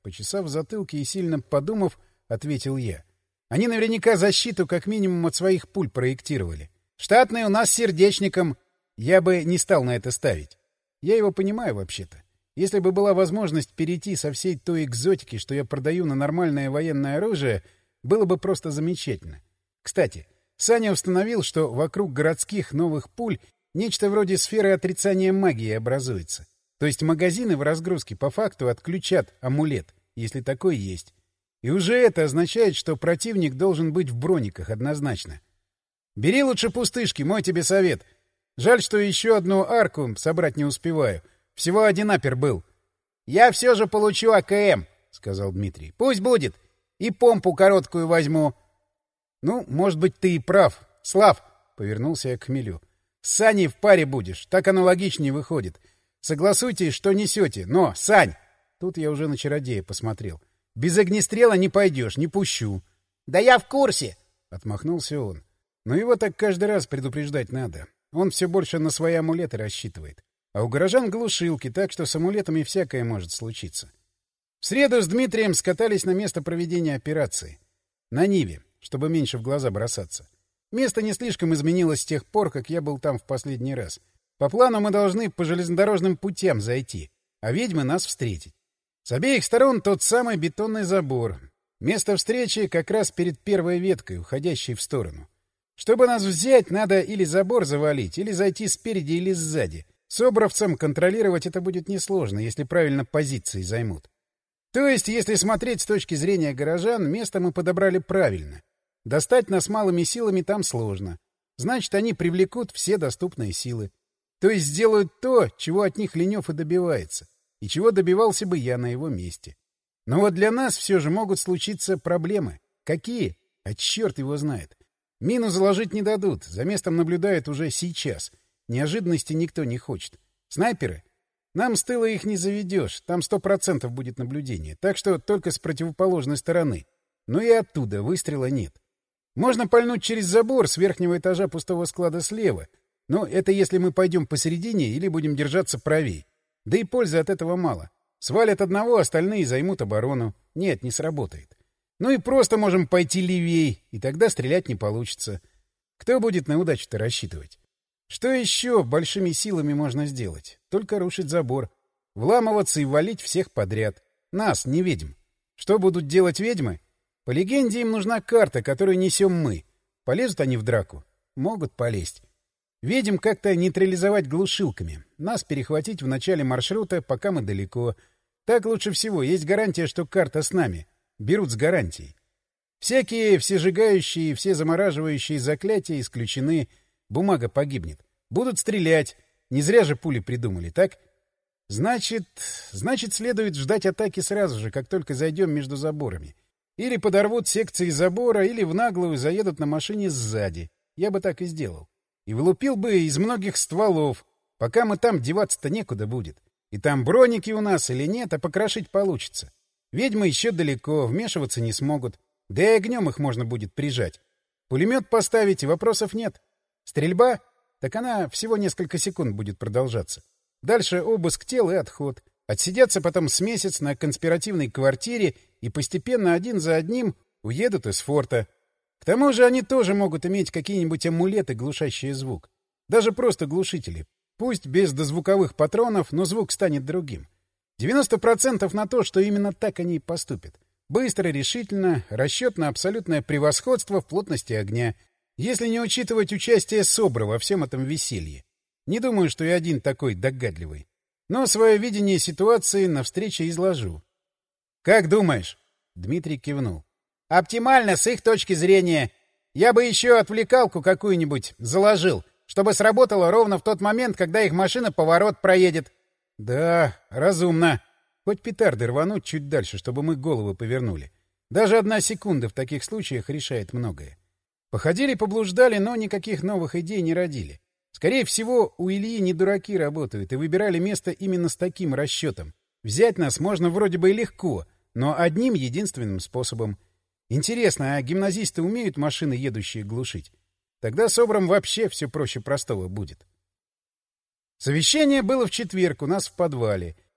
Почесав затылки и сильно подумав, ответил я. Они наверняка защиту как минимум от своих пуль проектировали. Штатный у нас с сердечником. Я бы не стал на это ставить. Я его понимаю вообще-то. Если бы была возможность перейти со всей той экзотики, что я продаю на нормальное военное оружие, было бы просто замечательно. Кстати, Саня установил, что вокруг городских новых пуль нечто вроде сферы отрицания магии образуется. То есть магазины в разгрузке по факту отключат амулет, если такой есть. И уже это означает, что противник должен быть в брониках однозначно. Бери лучше пустышки, мой тебе совет. Жаль, что еще одну арку собрать не успеваю. Всего один апер был. — Я все же получу АКМ, — сказал Дмитрий. — Пусть будет. И помпу короткую возьму. — Ну, может быть, ты и прав. Слав, — повернулся я к Хмелю. — С Саней в паре будешь. Так оно логичнее выходит. Согласуйтесь, что несете. Но, Сань! Тут я уже на чародея посмотрел. — Без огнестрела не пойдешь, не пущу. — Да я в курсе! — отмахнулся он. Но его так каждый раз предупреждать надо. Он все больше на свои амулеты рассчитывает. А у горожан глушилки, так что с амулетами всякое может случиться. В среду с Дмитрием скатались на место проведения операции. На Ниве, чтобы меньше в глаза бросаться. Место не слишком изменилось с тех пор, как я был там в последний раз. По плану мы должны по железнодорожным путям зайти, а ведьмы нас встретить. С обеих сторон тот самый бетонный забор. Место встречи как раз перед первой веткой, уходящей в сторону. Чтобы нас взять, надо или забор завалить, или зайти спереди или сзади. Собровцам контролировать это будет несложно, если правильно позиции займут. То есть, если смотреть с точки зрения горожан, место мы подобрали правильно. Достать нас малыми силами там сложно. Значит, они привлекут все доступные силы. То есть сделают то, чего от них Ленев и добивается, и чего добивался бы я на его месте. Но вот для нас все же могут случиться проблемы. Какие? А черт его знает. Мину заложить не дадут, за местом наблюдают уже сейчас. Неожиданности никто не хочет. Снайперы? Нам с тыла их не заведешь, там сто процентов будет наблюдение, так что только с противоположной стороны. Но и оттуда выстрела нет. Можно пальнуть через забор с верхнего этажа пустого склада слева, но это если мы пойдем посередине или будем держаться правей. Да и пользы от этого мало. Свалят одного, остальные займут оборону. Нет, не сработает. Ну и просто можем пойти левей, и тогда стрелять не получится. Кто будет на удачу-то рассчитывать? Что еще большими силами можно сделать? Только рушить забор. Вламываться и валить всех подряд. Нас, не ведьм. Что будут делать ведьмы? По легенде, им нужна карта, которую несем мы. Полезут они в драку? Могут полезть. Ведьм как-то нейтрализовать глушилками. Нас перехватить в начале маршрута, пока мы далеко. Так лучше всего. Есть гарантия, что карта с нами. Берут с гарантией. Всякие всесжигающие и все замораживающие заклятия исключены. Бумага погибнет. Будут стрелять. Не зря же пули придумали, так? Значит, значит, следует ждать атаки сразу же, как только зайдем между заборами. Или подорвут секции забора, или в наглую заедут на машине сзади. Я бы так и сделал. И вылупил бы из многих стволов. Пока мы там, деваться-то некуда будет. И там броники у нас или нет, а покрошить получится. Ведьмы еще далеко, вмешиваться не смогут. Да и огнем их можно будет прижать. Пулемет поставить, и вопросов нет. Стрельба? Так она всего несколько секунд будет продолжаться. Дальше обыск тел и отход. Отсидятся потом с месяц на конспиративной квартире и постепенно один за одним уедут из форта. К тому же они тоже могут иметь какие-нибудь амулеты, глушащие звук. Даже просто глушители. Пусть без дозвуковых патронов, но звук станет другим. девяносто процентов на то, что именно так они и поступят. Быстро, решительно, расчет на абсолютное превосходство в плотности огня. Если не учитывать участие СОБРа во всем этом веселье. Не думаю, что я один такой догадливый. Но свое видение ситуации на встрече изложу. «Как думаешь?» — Дмитрий кивнул. «Оптимально, с их точки зрения. Я бы еще отвлекалку какую-нибудь заложил, чтобы сработало ровно в тот момент, когда их машина поворот проедет». «Да, разумно. Хоть петарды рвануть чуть дальше, чтобы мы головы повернули. Даже одна секунда в таких случаях решает многое». Походили-поблуждали, но никаких новых идей не родили. Скорее всего, у Ильи не дураки работают и выбирали место именно с таким расчетом. Взять нас можно вроде бы и легко, но одним единственным способом. Интересно, а гимназисты умеют машины, едущие, глушить? Тогда с ОБРом вообще все проще простого будет. Совещание было в четверг у нас в подвале.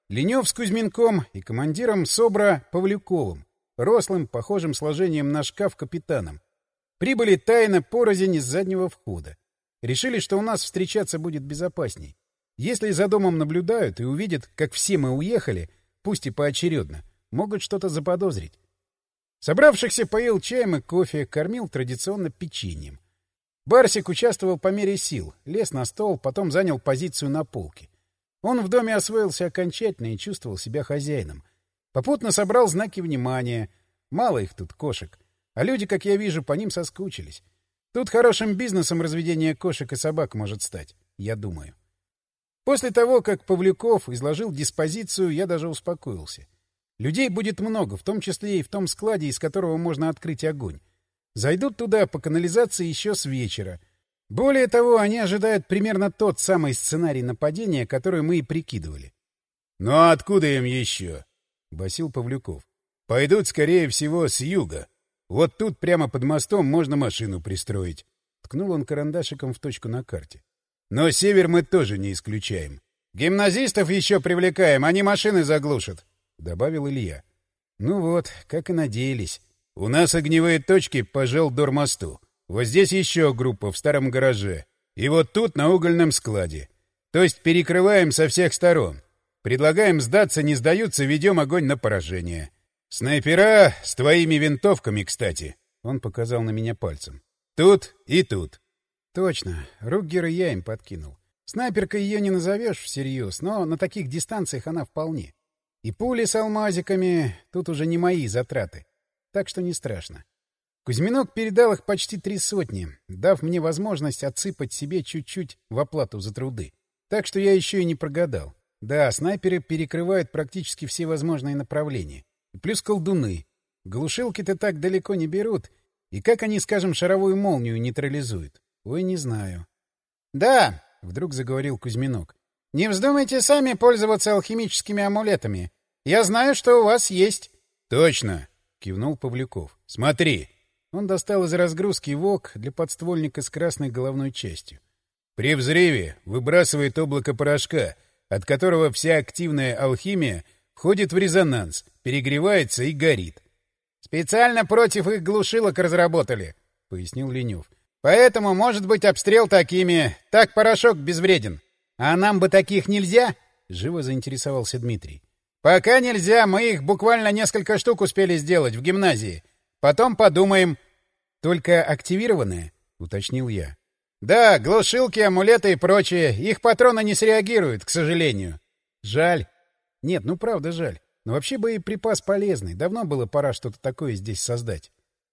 Ленев с Кузьминком и командиром СОБРа Павлюковым, рослым, похожим сложением на шкаф капитаном. Прибыли тайно порознь из заднего входа. Решили, что у нас встречаться будет безопасней. Если за домом наблюдают и увидят, как все мы уехали, пусть и поочередно, могут что-то заподозрить. Собравшихся поил чаем и кофе, кормил традиционно печеньем. Барсик участвовал по мере сил, лез на стол, потом занял позицию на полке. Он в доме освоился окончательно и чувствовал себя хозяином. Попутно собрал знаки внимания. Мало их тут, кошек. А люди, как я вижу, по ним соскучились. Тут хорошим бизнесом разведение кошек и собак может стать, я думаю. После того, как Павлюков изложил диспозицию, я даже успокоился. Людей будет много, в том числе и в том складе, из которого можно открыть огонь. Зайдут туда по канализации еще с вечера. Более того, они ожидают примерно тот самый сценарий нападения, который мы и прикидывали. — Ну а откуда им еще? — басил Павлюков. — Пойдут, скорее всего, с юга. Вот тут прямо под мостом можно машину пристроить. Ткнул он карандашиком в точку на карте. Но север мы тоже не исключаем. Гимназистов еще привлекаем, они машины заглушат, — добавил Илья. Ну вот, как и надеялись. У нас огневые точки по Желдормосту. Вот здесь еще группа в старом гараже. И вот тут на угольном складе. То есть перекрываем со всех сторон. Предлагаем сдаться, не сдаются, ведем огонь на поражение. Снайпера с твоими винтовками, кстати. Он показал на меня пальцем. Тут и тут. Точно. Руггера я им подкинул. Снайперкой ее не назовешь всерьез, но на таких дистанциях она вполне. И пули с алмазиками тут уже не мои затраты. Так что не страшно. Кузьминок передал их почти три сотни, дав мне возможность отсыпать себе чуть-чуть в оплату за труды. Так что я еще и не прогадал. Да, снайперы перекрывают практически все возможные направления. И плюс колдуны. Глушилки-то так далеко не берут. И как они, скажем, шаровую молнию нейтрализуют? Ой, не знаю. — Да, — вдруг заговорил Кузьминок, — не вздумайте сами пользоваться алхимическими амулетами. Я знаю, что у вас есть. — Точно, — кивнул Павлюков. — Смотри. Он достал из разгрузки ВОК для подствольника с красной головной частью. При взрыве выбрасывает облако порошка, от которого вся активная алхимия входит в резонанс, перегревается и горит. — Специально против их глушилок разработали, — пояснил Ленев. — Поэтому может быть обстрел такими. Так порошок безвреден. — А нам бы таких нельзя? — живо заинтересовался Дмитрий. — Пока нельзя. Мы их буквально несколько штук успели сделать в гимназии. Потом подумаем. — Только активированные? — уточнил я. — Да, глушилки, амулеты и прочее. Их патроны не среагируют, к сожалению. — Жаль. Нет, ну правда жаль. Но вообще боеприпас полезный. Давно было пора что-то такое здесь создать.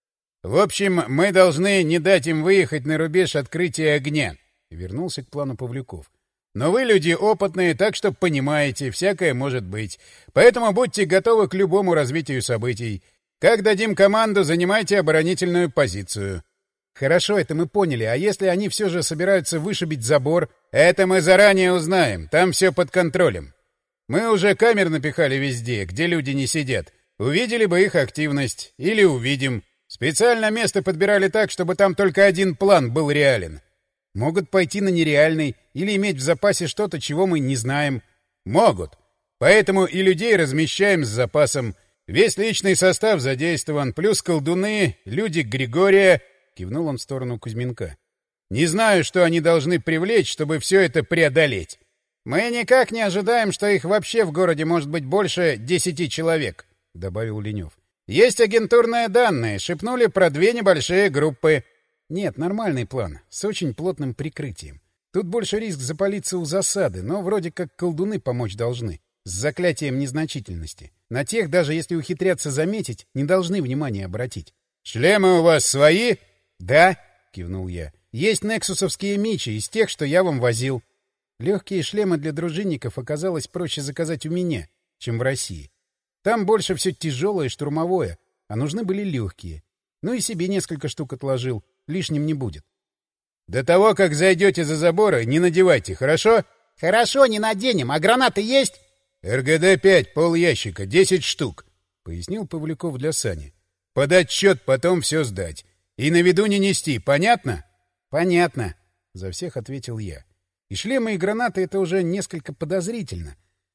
— В общем, мы должны не дать им выехать на рубеж открытия огня, — вернулся к плану Павлюков. — Но вы люди опытные, так что понимаете, всякое может быть. Поэтому будьте готовы к любому развитию событий. Как дадим команду, занимайте оборонительную позицию. — Хорошо, это мы поняли. А если они все же собираются вышибить забор? — Это мы заранее узнаем. Там все под контролем. Мы уже камер напихали везде, где люди не сидят. Увидели бы их активность. Или увидим. Специально место подбирали так, чтобы там только один план был реален. Могут пойти на нереальный или иметь в запасе что-то, чего мы не знаем. Могут. Поэтому и людей размещаем с запасом. Весь личный состав задействован, плюс колдуны, люди Григория, — кивнул он в сторону Кузьминка. Не знаю, что они должны привлечь, чтобы все это преодолеть. Мы никак не ожидаем, что их вообще в городе может быть больше десяти человек, — добавил Ленев. Есть агентурные данные, шепнули про две небольшие группы. Нет, нормальный план, с очень плотным прикрытием. Тут больше риск запалиться у засады, но вроде как колдуны помочь должны. С заклятием незначительности. На тех, даже если ухитрятся заметить, не должны внимания обратить. — Шлемы у вас свои? — Да, — кивнул я. — Есть нексусовские мичи из тех, что я вам возил. Легкие шлемы для дружинников оказалось проще заказать у меня, чем в России. Там больше все тяжелое и штурмовое, а нужны были легкие. Ну и себе несколько штук отложил, лишним не будет. — До того, как зайдете за заборы, не надевайте, хорошо? — Хорошо, не наденем. А гранаты есть? — эр гэ дэ пять, полящика, десять штук, — пояснил Павлюков для Сани. — Под отчет потом все сдать. И на виду не нести, понятно? — Понятно, — за всех ответил я. И шлемы, и гранаты — это уже несколько подозрительно.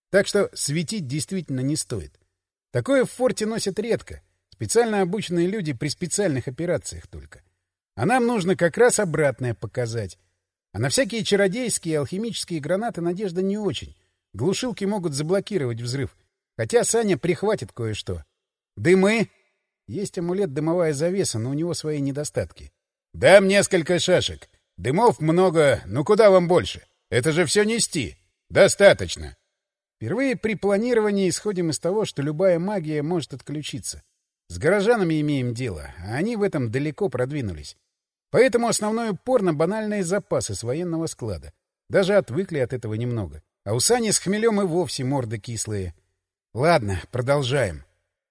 Так что светить действительно не стоит. Такое в форте носят редко. Специально обученные люди при специальных операциях только. А нам нужно как раз обратное показать. А на всякие чародейские и алхимические гранаты надежда не очень. Глушилки могут заблокировать взрыв. Хотя Саня прихватит кое-что. Дымы. Есть амулет «Дымовая завеса», но у него свои недостатки. Дам несколько шашек. Дымов много, ну куда вам больше? Это же все нести. Достаточно. Впервые при планировании исходим из того, что любая магия может отключиться. С горожанами имеем дело, а они в этом далеко продвинулись. Поэтому основной упор на банальные запасы с военного склада. Даже отвыкли от этого немного. А у Сани с хмелем и вовсе морды кислые. Ладно, продолжаем.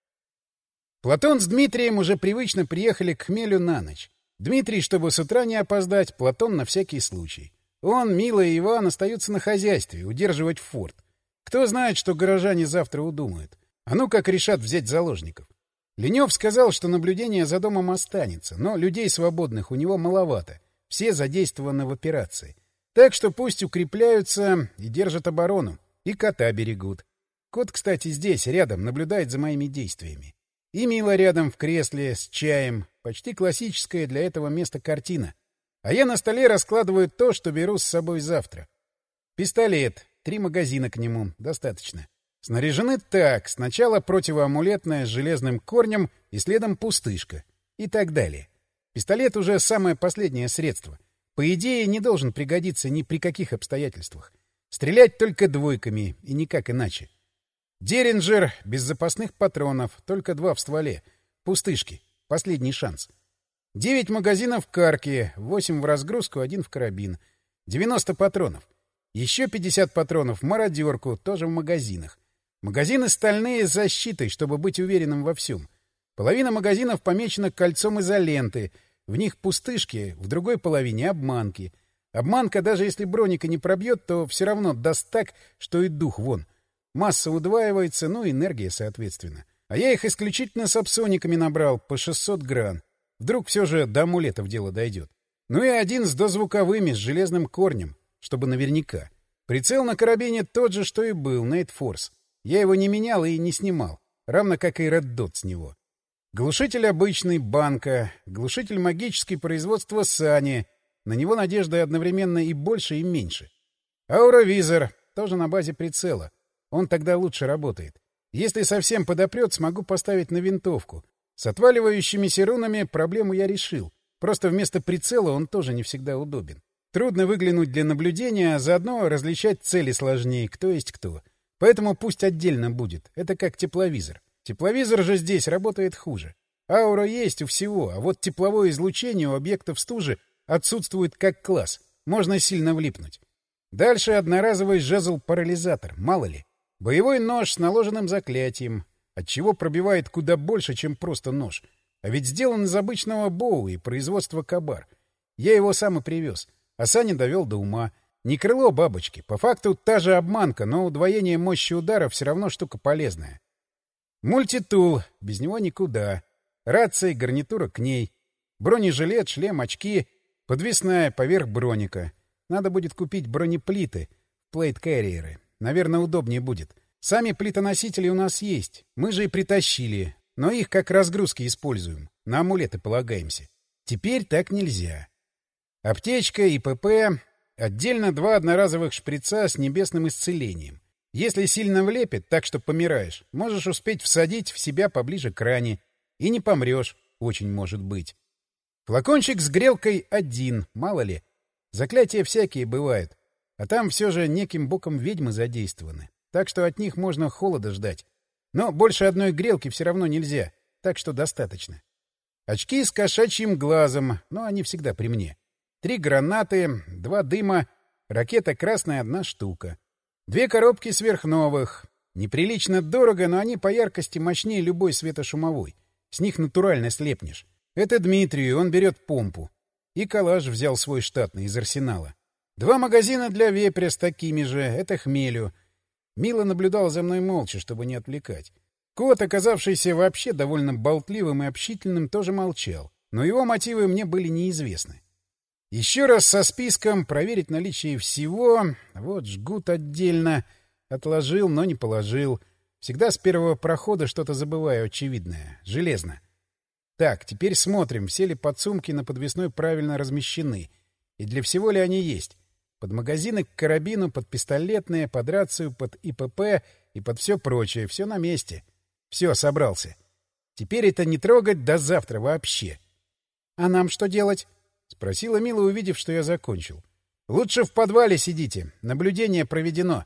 Платон с Дмитрием уже привычно приехали к хмелю на ночь. Дмитрий, чтобы с утра не опоздать, Платон на всякий случай. Он, Мила и Иван остаются на хозяйстве, удерживать форт. Кто знает, что горожане завтра удумают. А ну как решат взять заложников. Ленев сказал, что наблюдение за домом останется, но людей свободных у него маловато. Все задействованы в операции. Так что пусть укрепляются и держат оборону. И кота берегут. Кот, кстати, здесь, рядом, наблюдает за моими действиями. И Мила рядом в кресле с чаем. Почти классическая для этого места картина. А я на столе раскладываю то, что беру с собой завтра. Пистолет. Три магазина к нему. Достаточно. Снаряжены так. Сначала противоамулетная с железным корнем и следом пустышка. И так далее. Пистолет уже самое последнее средство. По идее, не должен пригодиться ни при каких обстоятельствах. Стрелять только двойками, и никак иначе. Деринджер без запасных патронов, только два в стволе. Пустышки. Последний шанс. Девять магазинов карки, восемь в разгрузку, один в карабин. девяносто патронов. Еще пятьдесят патронов в мародерку, тоже в магазинах. Магазины стальные с защитой, чтобы быть уверенным во всем. Половина магазинов помечена кольцом изоленты. В них пустышки, в другой половине обманки. Обманка, даже если броника не пробьет, то все равно даст так, что и дух вон. Масса удваивается, ну и энергия соответственно. А я их исключительно с апсониками набрал, по шестьсот гран. Вдруг все же до амулетов дело дойдет. Ну и один с дозвуковыми, с железным корнем, чтобы наверняка. Прицел на карабине тот же, что и был, Nate Force. Я его не менял и не снимал, равно как и Red Dot с него. Глушитель обычный, банка. Глушитель магический, производства Сани. На него надежда одновременно и больше, и меньше. Ауровизор, тоже на базе прицела. Он тогда лучше работает. Если совсем подопрет, смогу поставить на винтовку. С отваливающимися рунами проблему я решил. Просто вместо прицела он тоже не всегда удобен. Трудно выглянуть для наблюдения, а заодно различать цели сложнее, кто есть кто. Поэтому пусть отдельно будет. Это как тепловизор. Тепловизор же здесь работает хуже. Аура есть у всего, а вот тепловое излучение у объектов стужи отсутствует как класс. Можно сильно влипнуть. Дальше одноразовый жезл-парализатор, мало ли. Боевой нож с наложенным заклятием, отчего пробивает куда больше, чем просто нож. А ведь сделан из обычного Боуи, производства Кабар. Я его сам и привез, а Саня довел до ума. Не крыло бабочки, по факту та же обманка, но удвоение мощи удара все равно штука полезная. Мультитул, без него никуда. Рация и гарнитура к ней. Бронежилет, шлем, очки, подвесная поверх броника. Надо будет купить бронеплиты, плейт-карьеры. Наверное, удобнее будет. Сами плитоносители у нас есть. Мы же и притащили. Но их как разгрузки используем. На амулеты полагаемся. Теперь так нельзя. Аптечка и ПП. Отдельно два одноразовых шприца с небесным исцелением. Если сильно влепит, так что помираешь, можешь успеть всадить в себя поближе к ране. И не помрешь. Очень может быть. Флакончик с грелкой один. Мало ли. Заклятия всякие бывают. А там все же неким боком ведьмы задействованы. Так что от них можно холода ждать. Но больше одной грелки все равно нельзя. Так что достаточно. Очки с кошачьим глазом, но они всегда при мне. Три гранаты, два дыма, ракета красная одна штука. Две коробки сверхновых. Неприлично дорого, но они по яркости мощнее любой светошумовой. С них натурально слепнешь. Это Дмитрию, он берет помпу. И калаш взял свой штатный из арсенала. Два магазина для вепря с такими же. Это хмелю. Мила наблюдала за мной молча, чтобы не отвлекать. Кот, оказавшийся вообще довольно болтливым и общительным, тоже молчал. Но его мотивы мне были неизвестны. Еще раз со списком проверить наличие всего. Вот жгут отдельно. Отложил, но не положил. Всегда с первого прохода что-то забываю очевидное. Железно. Так, теперь смотрим, все ли подсумки на подвесной правильно размещены. И для всего ли они есть. Под магазины к карабину, под пистолетные, под рацию, под ИПП и под все прочее. Все на месте. Все, собрался. Теперь это не трогать до завтра вообще. — А нам что делать? — спросила Мила, увидев, что я закончил. — Лучше в подвале сидите. Наблюдение проведено.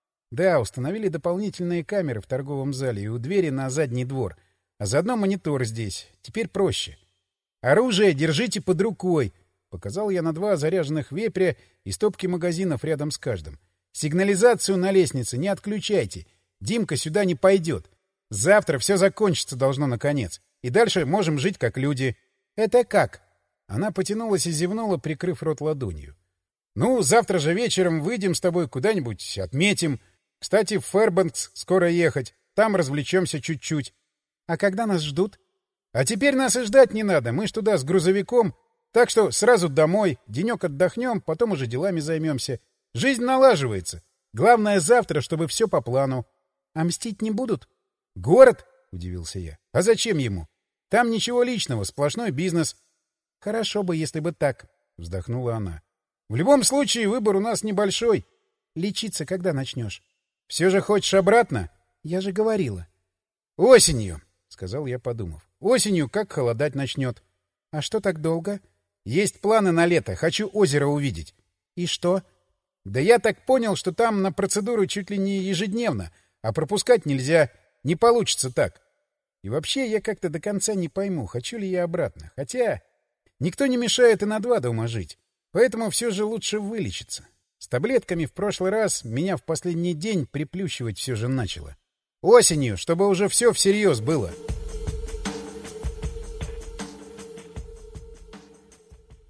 Да, установили дополнительные камеры в торговом зале и у двери на задний двор. А заодно монитор здесь. Теперь проще. Оружие держите под рукой. Показал я на два заряженных вепря и стопки магазинов рядом с каждым. Сигнализацию на лестнице не отключайте. Димка сюда не пойдет. Завтра все закончится должно наконец. И дальше можем жить как люди. — Это как? Она потянулась и зевнула, прикрыв рот ладонью. — Ну, завтра же вечером выйдем с тобой куда-нибудь, отметим. Кстати, в Фэрбанкс скоро ехать. Там развлечемся чуть-чуть. — А когда нас ждут? — А теперь нас и ждать не надо. Мы ж туда с грузовиком. Так что сразу домой. Денек отдохнем, потом уже делами займемся. Жизнь налаживается. Главное завтра, чтобы все по плану. — А мстить не будут? — Город? — удивился я. — А зачем ему? Там ничего личного, сплошной бизнес. — Хорошо бы, если бы так, — вздохнула она. — В любом случае, выбор у нас небольшой. — Лечиться когда начнешь? — Все же хочешь обратно? — Я же говорила. — Осенью, — сказал я, подумав. — Осенью, как холодать начнет. — А что так долго? — Есть планы на лето. Хочу озеро увидеть. — И что? — Да я так понял, что там на процедуру чуть ли не ежедневно, а пропускать нельзя. Не получится так. И вообще я как-то до конца не пойму, хочу ли я обратно. Хотя никто не мешает и на два дома жить. Поэтому все же лучше вылечиться. С таблетками в прошлый раз меня в последний день приплющивать все же начало. Осенью, чтобы уже все всерьез было.